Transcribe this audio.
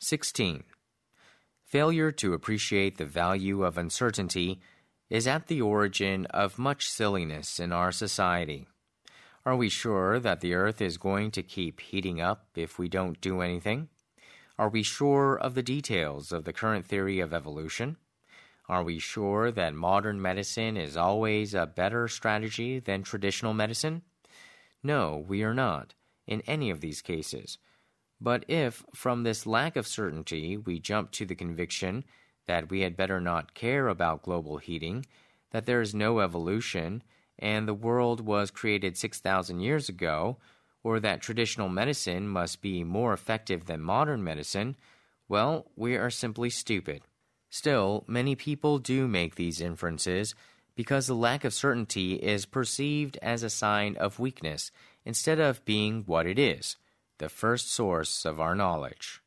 16. Failure to appreciate the value of uncertainty is at the origin of much silliness in our society. Are we sure that the Earth is going to keep heating up if we don't do anything? Are we sure of the details of the current theory of evolution? Are we sure that modern medicine is always a better strategy than traditional medicine? No, we are not, in any of these cases. But if, from this lack of certainty, we jump to the conviction that we had better not care about global heating, that there is no evolution, and the world was created 6,000 years ago, or that traditional medicine must be more effective than modern medicine, well, we are simply stupid. Still, many people do make these inferences because the lack of certainty is perceived as a sign of weakness instead of being what it is, the first source of our knowledge.